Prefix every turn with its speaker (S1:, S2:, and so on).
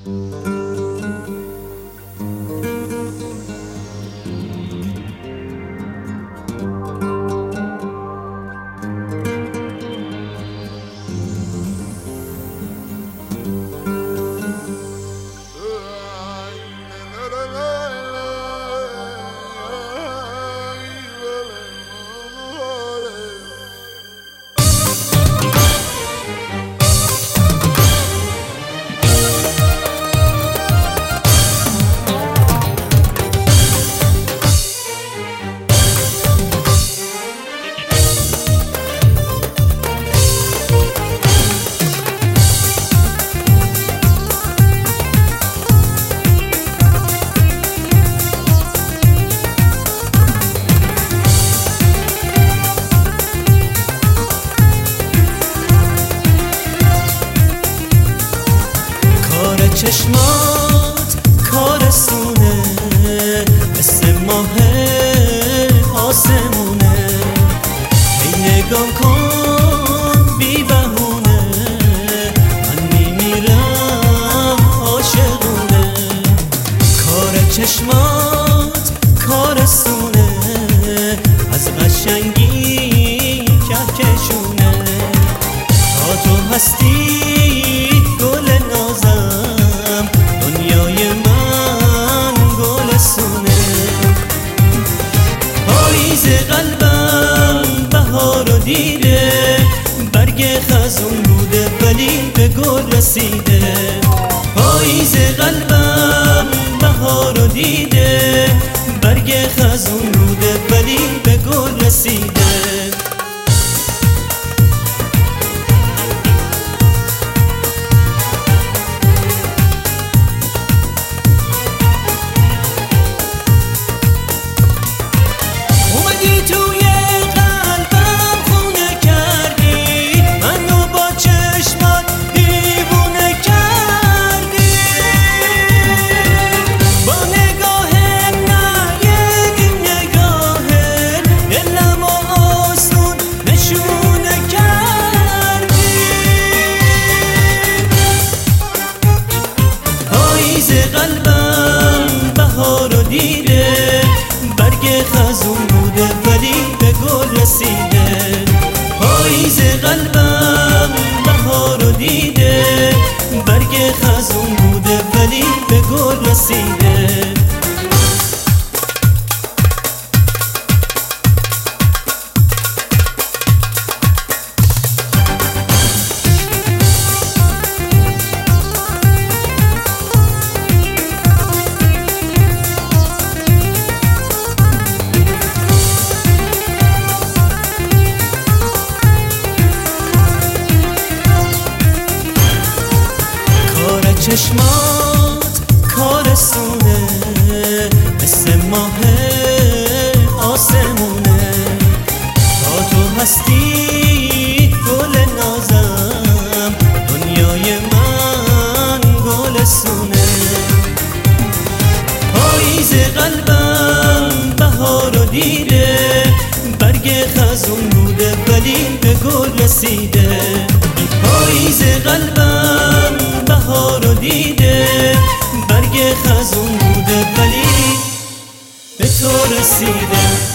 S1: چشمات کارستونه مثل ماه آسمونه، هی نگاه کن بی بهونه، من میمیرم عاشقونه. کار چشمات کارستونه، از قشنگی کهکشونه، تا تو هستی گل نازم، دنیای من گلستونه. پاییز قلبم بهار و دیده، برگ خزون بوده ولی به گل رسیده. پاییز قلبم بهار و دیده، برگ خزون بوده ولی به گل رسیده. برگ خزون بوده ولی به گل رسیده. پاییز قلبم بهار و دیده، برگ خزون بوده ولی به گل رسیده. چشمات کارستونه، مثل ماه آسمونه، تا تو هستی گل نازم، دنیای من گلستونه. پاییز قلبم بهار و دیده، برگ خزون بوده ولی به گل رسیده. پاییز قلبم بهار و دیده، برگ خزون بوده ولی به تو رسیده.